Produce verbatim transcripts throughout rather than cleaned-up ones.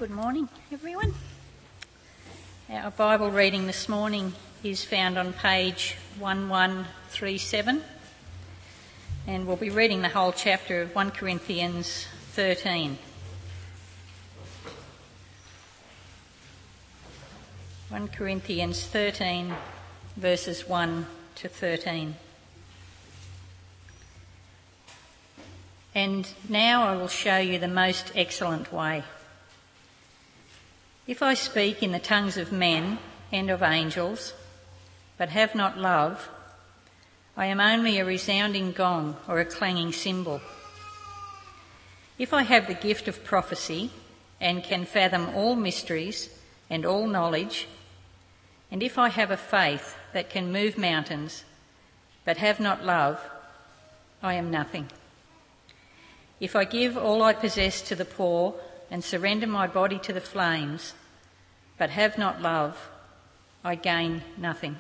Good morning, everyone. Our Bible reading this morning is found on page eleven thirty-seven, and we'll be reading the whole chapter of First Corinthians thirteen. First Corinthians thirteen, verses one to thirteen. And now I will show you the most excellent way. If I speak in the tongues of men and of angels, but have not love, I am only a resounding gong or a clanging cymbal. If I have the gift of prophecy and can fathom all mysteries and all knowledge, and if I have a faith that can move mountains, but have not love, I am nothing. If I give all I possess to the poor and surrender my body to the flames, but have not love, I gain nothing.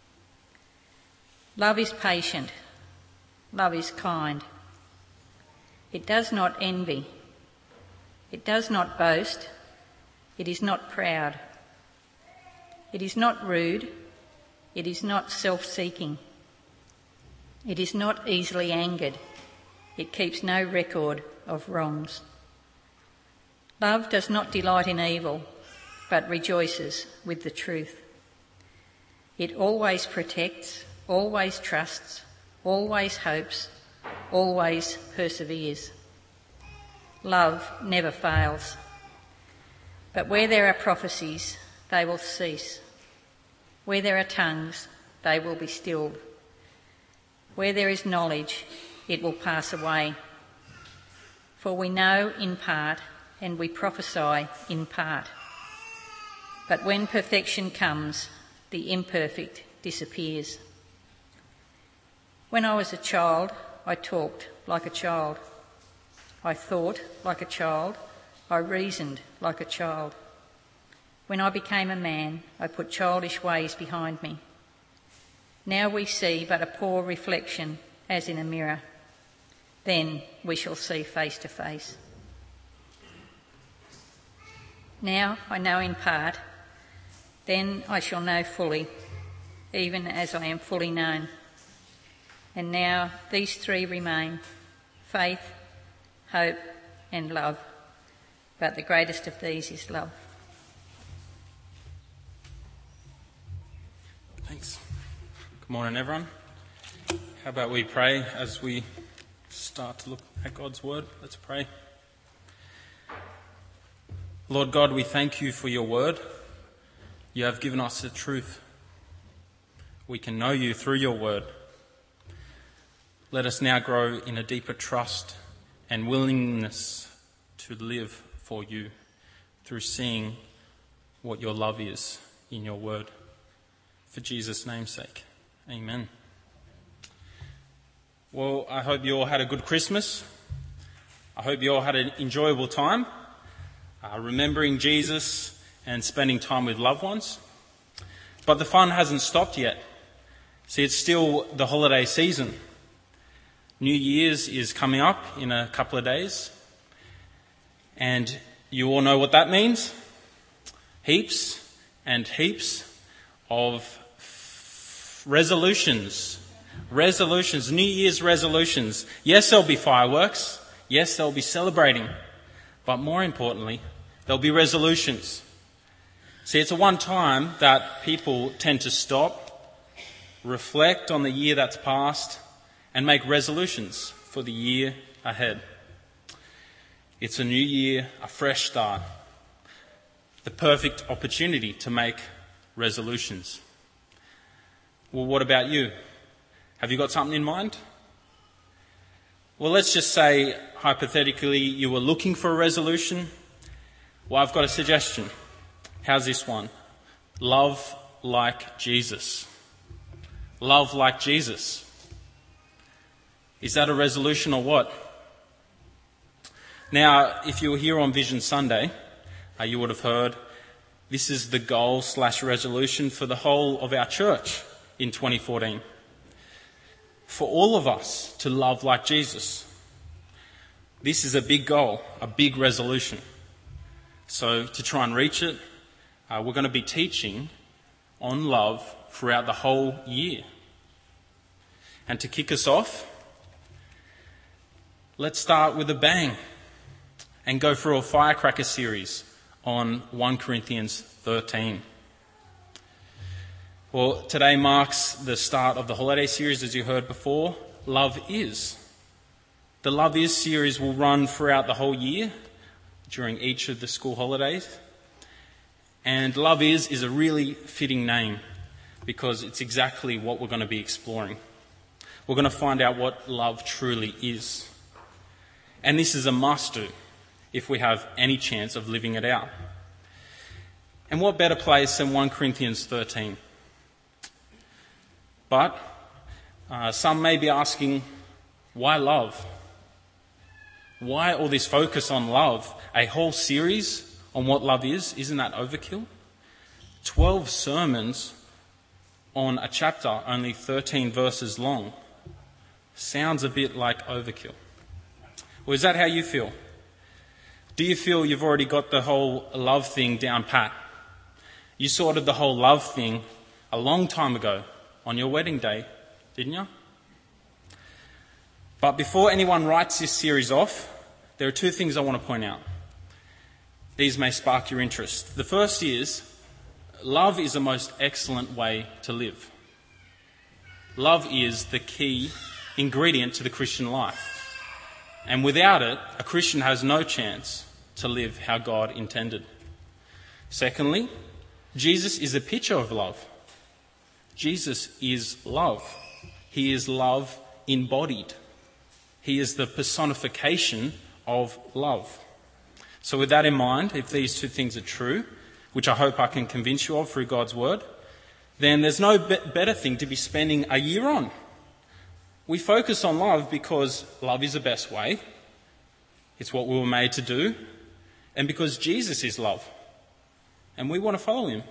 Love is patient. Love is kind. It does not envy. It does not boast. It is not proud. It is not rude. It is not self-seeking. It is not easily angered. It keeps no record of wrongs. Love does not delight in evil, but rejoices with the truth. It always protects, always trusts, always hopes, always perseveres. Love never fails. But where there are prophecies, they will cease. Where there are tongues, they will be stilled. Where there is knowledge, it will pass away. For we know in part, and we prophesy in part. But when perfection comes, the imperfect disappears. When I was a child, I talked like a child. I thought like a child. I reasoned like a child. When I became a man, I put childish ways behind me. Now we see but a poor reflection as in a mirror. Then we shall see face to face. Now I know in part, then I shall know fully, even as I am fully known. And now these three remain: faith, hope, and love. But the greatest of these is love. Thanks. Good morning, everyone. How about we pray as we start to look at God's word? Let's pray. Lord God, we thank you for your word. You have given us the truth. We can know you through your word. Let us now grow in a deeper trust and willingness to live for you through seeing what your love is in your word. For Jesus' name's sake, amen. Well, I hope you all had a good Christmas. I hope you all had an enjoyable time, uh, remembering Jesus and spending time with loved ones. But the fun hasn't stopped yet. See, it's still the holiday season. New Year's is coming up in a couple of days. And you all know what that means. Heaps and heaps of f- resolutions. Resolutions, New Year's resolutions. Yes, there'll be fireworks. Yes, they'll be celebrating. But more importantly, there'll be resolutions. See, it's a one time that people tend to stop, reflect on the year that's passed, and make resolutions for the year ahead. It's a new year, a fresh start. The perfect opportunity to make resolutions. Well, what about you? Have you got something in mind? Well, let's just say, hypothetically, you were looking for a resolution. Well, I've got a suggestion. How's this one? Love like Jesus. Love like Jesus. Is that a resolution or what? Now, if you were here on Vision Sunday, uh, you would have heard this is the goal slash resolution for the whole of our church in twenty fourteen. For all of us to love like Jesus. This is a big goal, a big resolution. So to try and reach it, uh, we're going to be teaching on love throughout the whole year. And to kick us off, let's start with a bang and go through a firecracker series on First Corinthians thirteen. Well, today marks the start of the holiday series, as you heard before. Love Is. The Love Is series will run throughout the whole year during each of the school holidays. And Love Is is a really fitting name because it's exactly what we're going to be exploring. We're going to find out what love truly is. And this is a must-do if we have any chance of living it out. And what better place than First Corinthians thirteen? But uh, some may be asking, why love? Why all this focus on love? A whole series on what love is? Isn't that overkill? Twelve sermons on a chapter only thirteen verses long. Sounds a bit like overkill. Or is that how you feel? Do you feel you've already got the whole love thing down pat? You sorted the whole love thing a long time ago on your wedding day, didn't you? But before anyone writes this series off, there are two things I want to point out. These may spark your interest. The first is, love is the most excellent way to live. Love is the key ingredient to the Christian life. And without it, a Christian has no chance to live how God intended. Secondly, Jesus is a picture of love. Jesus is love. He is love embodied. He is the personification of love. So with that in mind, if these two things are true, which I hope I can convince you of through God's word, then there's no be- better thing to be spending a year on. We focus on love because love is the best way. It's what we were made to do. And because Jesus is love. And we want to follow him.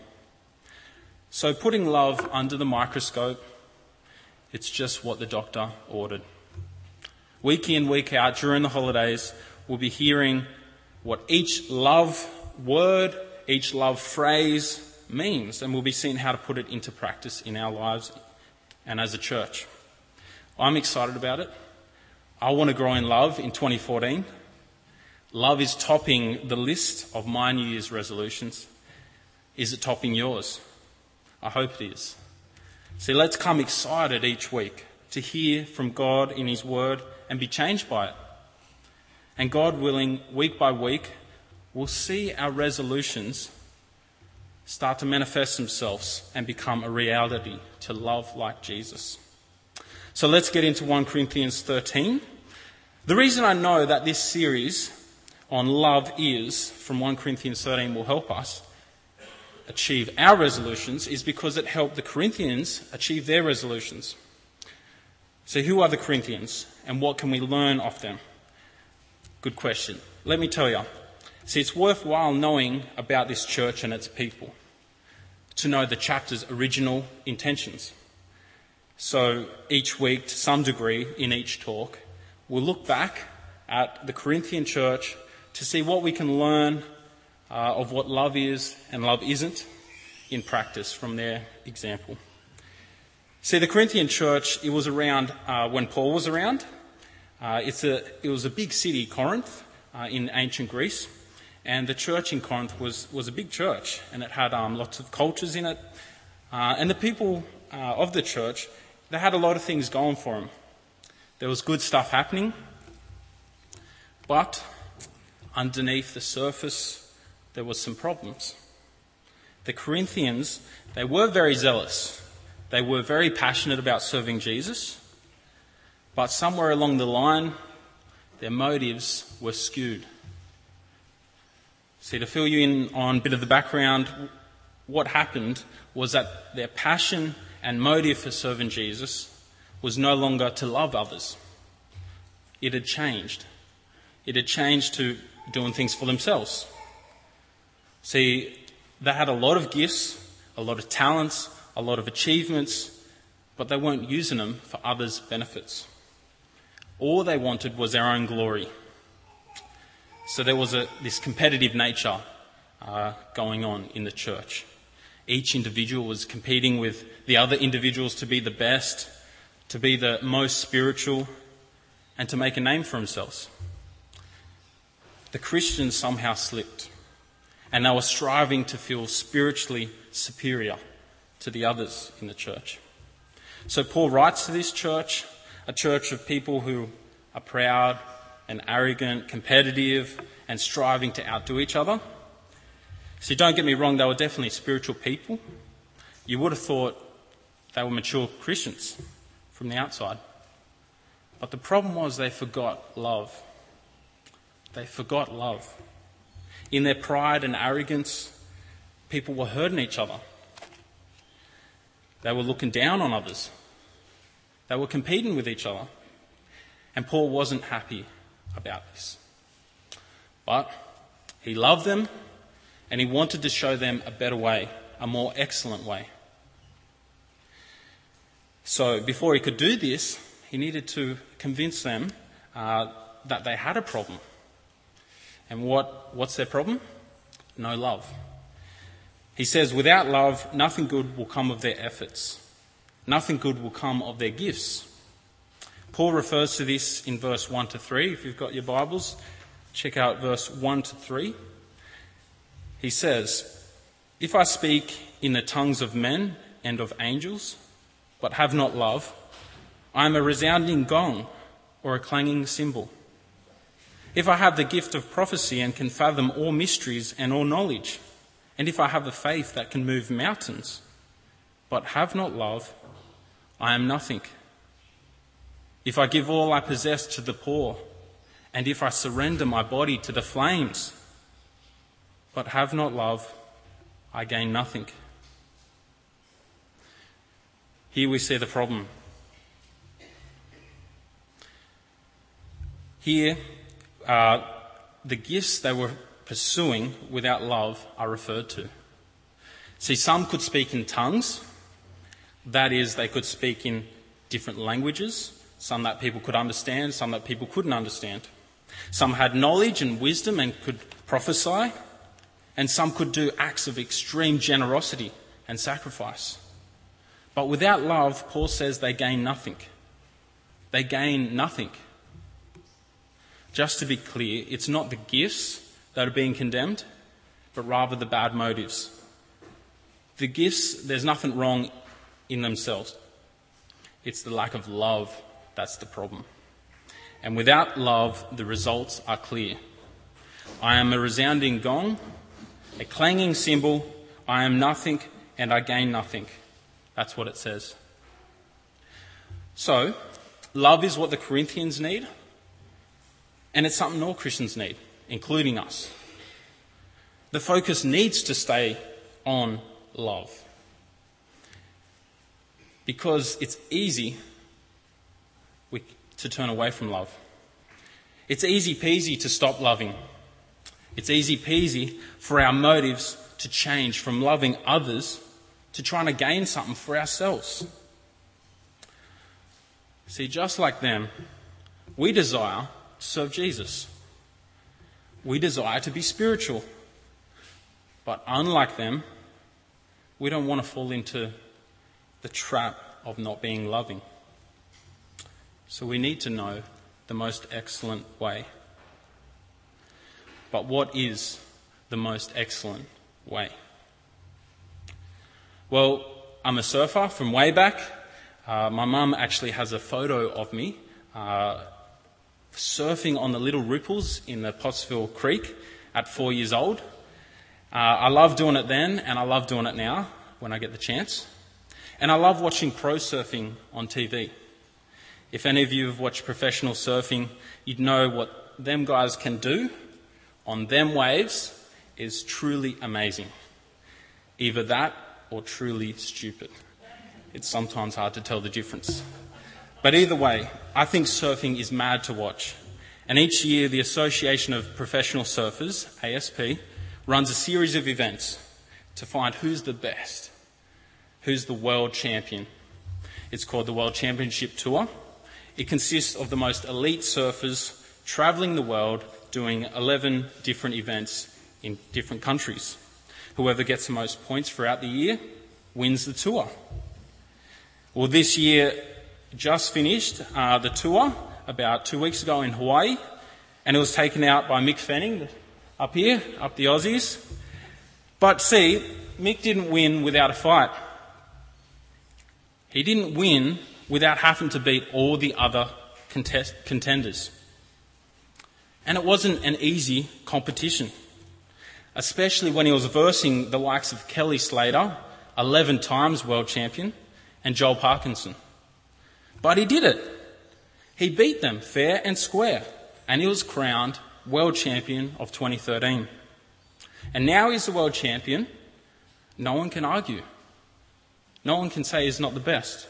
So putting love under the microscope, it's just what the doctor ordered. Week in, week out, during the holidays, we'll be hearing what each love word, each love phrase means, and we'll be seeing how to put it into practice in our lives and as a church. I'm excited about it. I want to grow in love in twenty fourteen. Love is topping the list of my New Year's resolutions. Is it topping yours? I hope it is. See, let's come excited each week to hear from God in his word and be changed by it. And God willing, week by week, we'll see our resolutions start to manifest themselves and become a reality to love like Jesus. So let's get into First Corinthians thirteen. The reason I know that this series on love is from First Corinthians thirteen will help us achieve our resolutions is because it helped the Corinthians achieve their resolutions. So who are the Corinthians and what can we learn of them? Good question. Let me tell you. See, it's worthwhile knowing about this church and its people to know the chapter's original intentions. So each week, to some degree, in each talk, we'll look back at the Corinthian church to see what we can learn uh, of what love is and love isn't in practice from their example. See, the Corinthian church, it was around uh, when Paul was around. Uh, it's a, it was a big city, Corinth, uh, in ancient Greece. And the church in Corinth was, was a big church, and it had um, lots of cultures in it. Uh, and the people uh, of the church, they had a lot of things going for them. There was good stuff happening, but underneath the surface, there was some problems. The Corinthians, they were very zealous. They were very passionate about serving Jesus, but somewhere along the line, their motives were skewed. See, to fill you in on a bit of the background, what happened was that their passion and motive for serving Jesus was no longer to love others. It had changed. It had changed to doing things for themselves. See, they had a lot of gifts, a lot of talents, a lot of achievements, but they weren't using them for others' benefits. All they wanted was their own glory. So there was a, this competitive nature uh, going on in the church. Each individual was competing with the other individuals to be the best, to be the most spiritual, and to make a name for themselves. The Christians somehow slipped, and they were striving to feel spiritually superior to the others in the church. So Paul writes to this church, a church of people who are proud and arrogant, competitive, and striving to outdo each other. See, don't get me wrong, they were definitely spiritual people. You would have thought they were mature Christians from the outside. But the problem was they forgot love. They forgot love. In their pride and arrogance, people were hurting each other. They were looking down on others. They were competing with each other. And Paul wasn't happy about this. But he loved them, and he wanted to show them a better way, a more excellent way. So before he could do this, he needed to convince them uh, that they had a problem. And what, what's their problem? No love. He says, without love, nothing good will come of their efforts. Nothing good will come of their gifts. Paul refers to this in verse one to three. If you've got your Bibles, check out verse one to three. He says, if I speak in the tongues of men and of angels, but have not love, I am a resounding gong or a clanging cymbal. If I have the gift of prophecy and can fathom all mysteries and all knowledge, and if I have a faith that can move mountains, but have not love, I am nothing. If I give all I possess to the poor, and if I surrender my body to the flames, but have not love, I gain nothing. Here we see the problem. Here, uh, the gifts they were pursuing without love are referred to. See, some could speak in tongues. That is, they could speak in different languages, some that people could understand, some that people couldn't understand. Some had knowledge and wisdom and could prophesy, and some could do acts of extreme generosity and sacrifice. But without love, Paul says they gain nothing. They gain nothing. Just to be clear, it's not the gifts that are being condemned, but rather the bad motives. The gifts, there's nothing wrong in themselves. It's the lack of love that's the problem. And without love, the results are clear. I am a resounding gong, a clanging cymbal. I am nothing and I gain nothing. That's what it says. So, love is what the Corinthians need, and it's something all Christians need, including us. The focus needs to stay on love. Because it's easy to turn away from love. It's easy peasy to stop loving. It's easy peasy for our motives to change from loving others to trying to gain something for ourselves. See, just like them, we desire to serve Jesus. We desire to be spiritual. But unlike them, we don't want to fall into the trap of not being loving. So we need to know the most excellent way. But what is the most excellent way? Well, I'm a surfer from way back. Uh, my mum actually has a photo of me uh, surfing on the little ripples in the Pottsville Creek at four years old. Uh, I love doing it then, and I love doing it now when I get the chance. And I love watching pro surfing on T V. If any of you have watched professional surfing, you'd know what them guys can do on them waves is truly amazing. Either that or truly stupid. It's sometimes hard to tell the difference. But either way, I think surfing is mad to watch. And each year, the Association of Professional Surfers, A S P, runs a series of events to find who's the best, who's the world champion. It's called the World Championship Tour. It consists of the most elite surfers travelling the world, doing eleven different events in different countries. Whoever gets the most points throughout the year wins the tour. Well, this year just finished uh, the tour about two weeks ago in Hawaii, and it was taken out by Mick Fanning up here, up the Aussies. But see, Mick didn't win without a fight. He didn't win without having to beat all the other contest- contenders. And it wasn't an easy competition, especially when he was versing the likes of Kelly Slater, eleven times world champion, and Joel Parkinson. But he did it. He beat them fair and square, and he was crowned world champion of twenty thirteen. And now he's the world champion. No one can argue. No one can say he's not the best.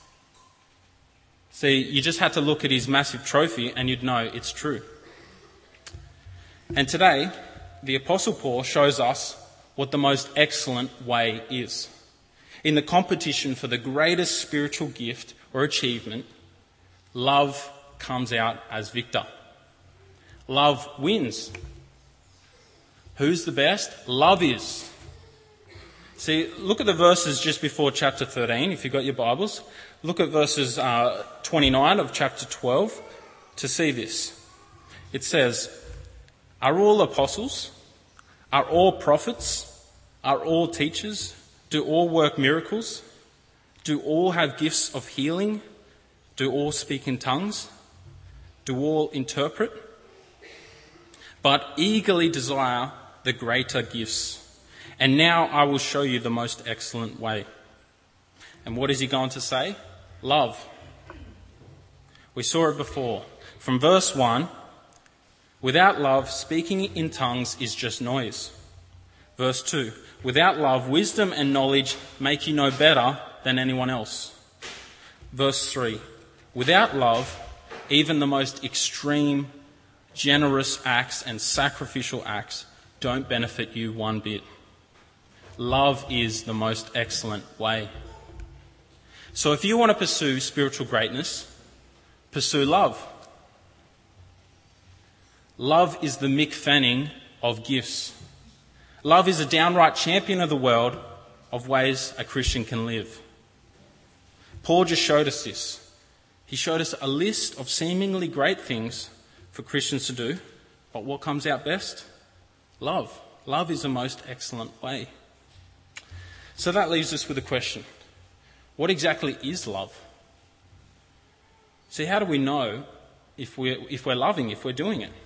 See, you just had to look at his massive trophy and you'd know it's true. And today, the Apostle Paul shows us what the most excellent way is. In the competition for the greatest spiritual gift or achievement, love comes out as victor. Love wins. Who's the best? Love is. See, look at the verses just before chapter thirteen, if you've got your Bibles. Look at verses uh, twenty-nine of chapter twelve to see this. It says, "Are all apostles? Are all prophets? Are all teachers? Do all work miracles? Do all have gifts of healing? Do all speak in tongues? Do all interpret? But eagerly desire the greater gifts. And now I will show you the most excellent way." And what is he going to say? Love. We saw it before. From verse one, without love, speaking in tongues is just noise. Verse two, without love, wisdom and knowledge make you no better than anyone else. Verse three, without love, even the most extreme, generous acts and sacrificial acts don't benefit you one bit. Love is the most excellent way. So if you want to pursue spiritual greatness, pursue love. Love is the Mick Fanning of gifts. Love is a downright champion of the world of ways a Christian can live. Paul just showed us this. He showed us a list of seemingly great things for Christians to do, but what comes out best? Love. Love is the most excellent way. So that leaves us with a question. What exactly is love? See, how do we know if we're, if we're loving, if we're doing it?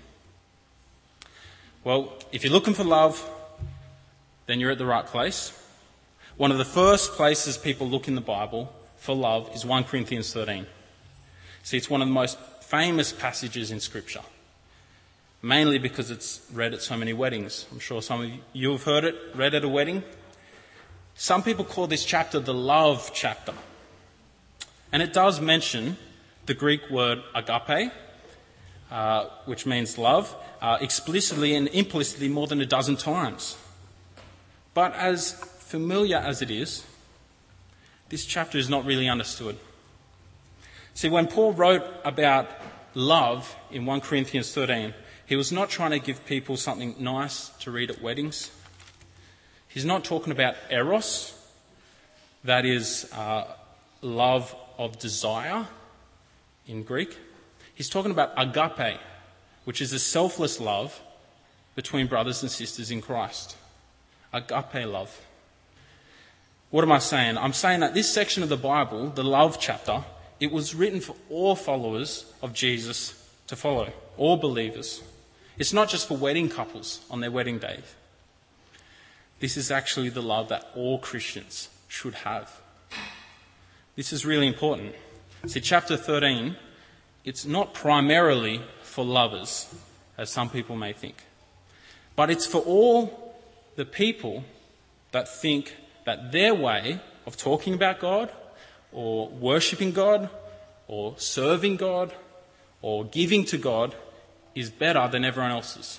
Well, if you're looking for love, then you're at the right place. One of the first places people look in the Bible for love is First Corinthians thirteen. See, it's one of the most famous passages in Scripture, mainly because it's read at so many weddings. I'm sure some of you have heard it, read at a wedding. Some people call this chapter the love chapter. And it does mention the Greek word agape, uh, which means love, uh, explicitly and implicitly more than a dozen times. But as familiar as it is, this chapter is not really understood. See, when Paul wrote about love in First Corinthians thirteen, he was not trying to give people something nice to read at weddings. He's not talking about eros, that is uh, love of desire in Greek. He's talking about agape, which is a selfless love between brothers and sisters in Christ. Agape love. What am I saying? I'm saying that this section of the Bible, the love chapter, it was written for all followers of Jesus to follow, all believers. It's not just for wedding couples on their wedding day. This is actually the love that all Christians should have. This is really important. See, chapter thirteen, it's not primarily for lovers, as some people may think, but it's for all the people that think that their way of talking about God, or worshipping God, or serving God, or giving to God is better than everyone else's.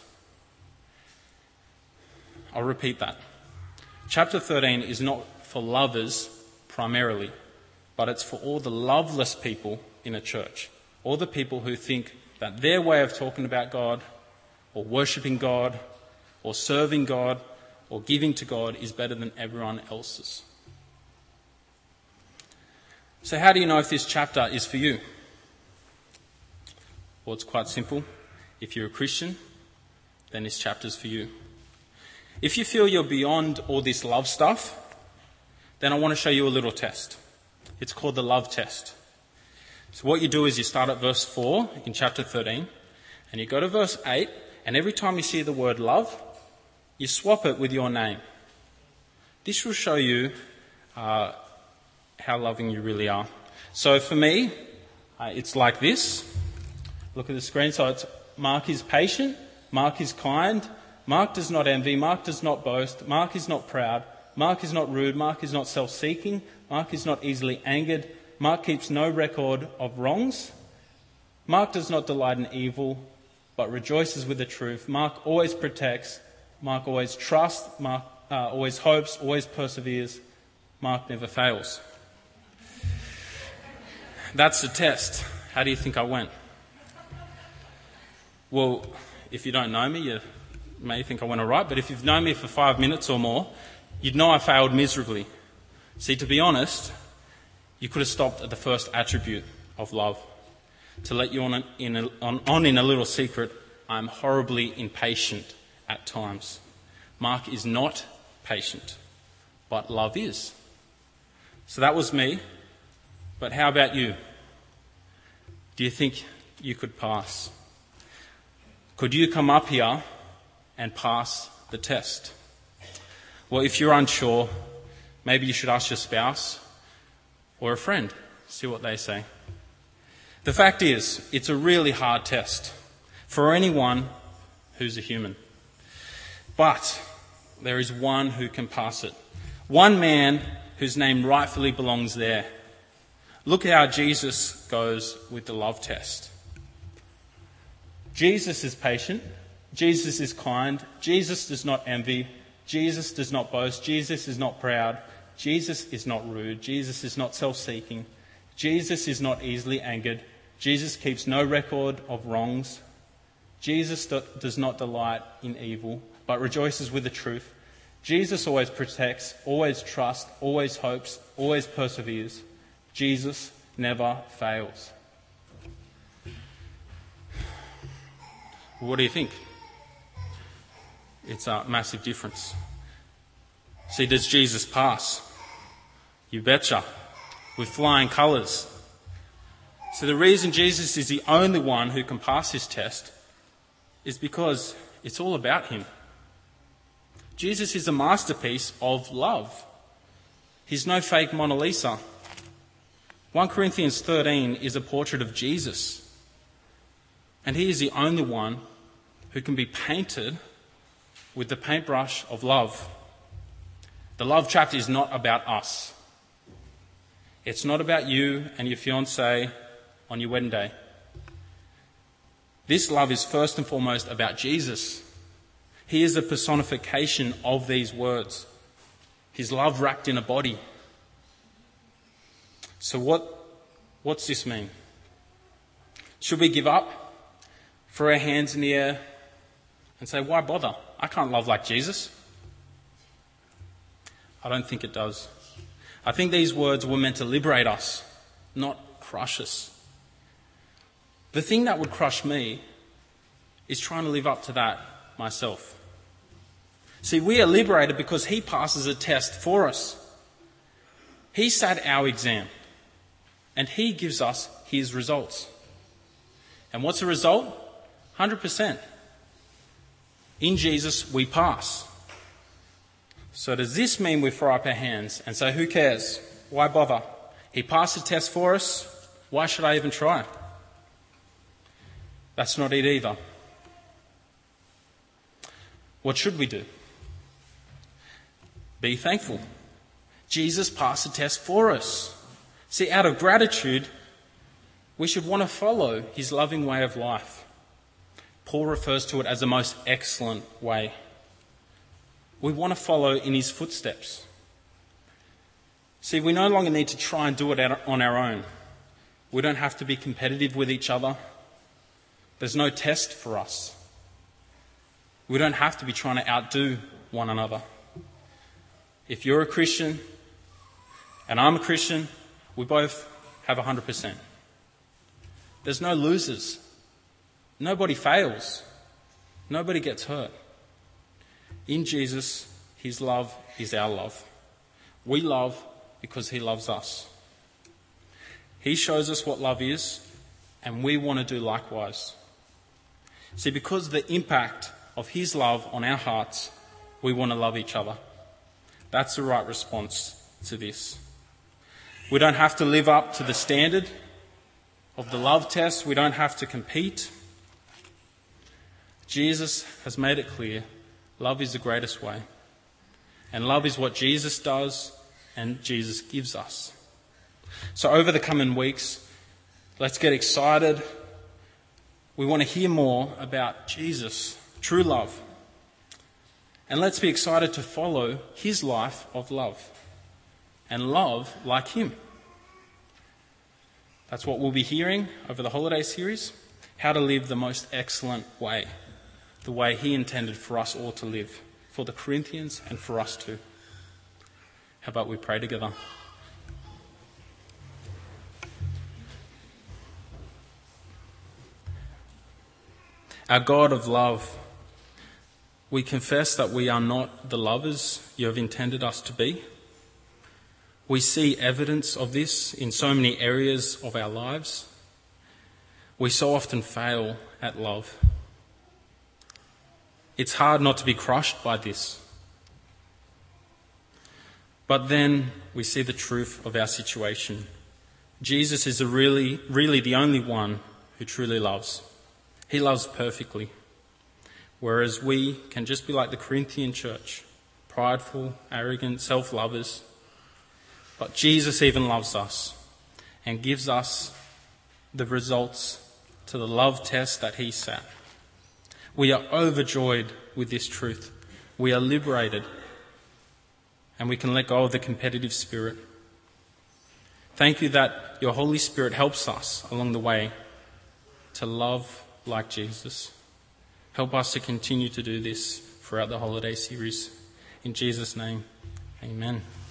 I'll repeat that. Chapter thirteen is not for lovers primarily, but it's for all the loveless people in a church. All the people who think that their way of talking about God, or worshipping God, or serving God or giving to God is better than everyone else's. So how do you know if this chapter is for you? Well, it's quite simple. If you're a Christian, then this chapter's for you. If you feel you're beyond all this love stuff, then I want to show you a little test. It's called the love test. So what you do is you start at verse four in chapter thirteen, and you go to verse eight, and every time you see the word love, you swap it with your name. This will show you uh, how loving you really are. So for me, uh, it's like this. Look at the screen. So it's Mark is patient, Mark is kind, Mark does not envy, Mark does not boast, Mark is not proud, Mark is not rude, Mark is not self-seeking, Mark is not easily angered, Mark keeps no record of wrongs, Mark does not delight in evil, but rejoices with the truth, Mark always protects, Mark always trusts, Mark uh, always hopes, always perseveres, Mark never fails. That's the test. How do you think I went? Well, if you don't know me, you may think I went all right, but if you've known me for five minutes or more, you'd know I failed miserably. See, to be honest, you could have stopped at the first attribute of love. To let you on in a, on, on in a little secret, I'm horribly impatient at times. Mark is not patient, but love is. So that was me. But how about you? Do you think you could pass? Could you come up here and pass the test? Well, if you're unsure, maybe you should ask your spouse or a friend, see what they say. The fact is, it's a really hard test for anyone who's a human. But there is one who can pass it. One man whose name rightfully belongs there. Look how Jesus goes with the love test. Jesus is patient. Jesus is kind. Jesus does not envy. Jesus does not boast. Jesus is not proud. Jesus is not rude. Jesus is not self-seeking. Jesus is not easily angered. Jesus keeps no record of wrongs. Jesus do- does not delight in evil, but rejoices with the truth. Jesus always protects, always trusts, always hopes, always perseveres. Jesus never fails. What do you think? It's a massive difference. See, does Jesus pass? You betcha. With flying colours. So the reason Jesus is the only one who can pass this test is because it's all about him. Jesus is a masterpiece of love. He's no fake Mona Lisa. First Corinthians thirteen is a portrait of Jesus. And he is the only one who can be painted with the paintbrush of love. The love chapter is not about us. It's not about you and your fiancé on your wedding day. This love is first and foremost about Jesus. He is the personification of these words. His love wrapped in a body. So what, what's this mean? Should we give up? Throw our hands in the air and say, why bother? I can't love like Jesus. I don't think it does. I think these words were meant to liberate us, not crush us. The thing that would crush me is trying to live up to that myself. See, we are liberated because he passes a test for us. He sat our exam and he gives us his results. And what's the result? one hundred percent. In Jesus, we pass. So does this mean we throw up our hands and say, who cares? Why bother? He passed the test for us. Why should I even try? That's not it either. What should we do? Be thankful. Jesus passed the test for us. See, out of gratitude, we should want to follow his loving way of life. Paul refers to it as the most excellent way. We want to follow in his footsteps. See, we no longer need to try and do it on our own. We don't have to be competitive with each other. There's no test for us. We don't have to be trying to outdo one another. If you're a Christian and I'm a Christian, we both have one hundred percent. There's no losers. Nobody fails. Nobody gets hurt. In Jesus, his love is our love. We love because he loves us. He shows us what love is, and we want to do likewise. See, because of the impact of his love on our hearts, we want to love each other. That's the right response to this. We don't have to live up to the standard of the love test. We don't have to compete. Jesus has made it clear, love is the greatest way. And love is what Jesus does and Jesus gives us. So over the coming weeks, let's get excited. We want to hear more about Jesus, true love. And let's be excited to follow his life of love and love like him. That's what we'll be hearing over the holiday series, how to live the most excellent way, the way he intended for us all to live, for the Corinthians and for us too. How about we pray together? Our God of love, we confess that we are not the lovers you have intended us to be. We see evidence of this in so many areas of our lives. We so often fail at love. It's hard not to be crushed by this. But then we see the truth of our situation. Jesus is a really, really the only one who truly loves. He loves perfectly. Whereas we can just be like the Corinthian church, prideful, arrogant, self-lovers. But Jesus even loves us and gives us the results to the love test that he sat. We are overjoyed with this truth. We are liberated and we can let go of the competitive spirit. Thank you that your Holy Spirit helps us along the way to love like Jesus. Help us to continue to do this throughout the holiday series. In Jesus' name, amen.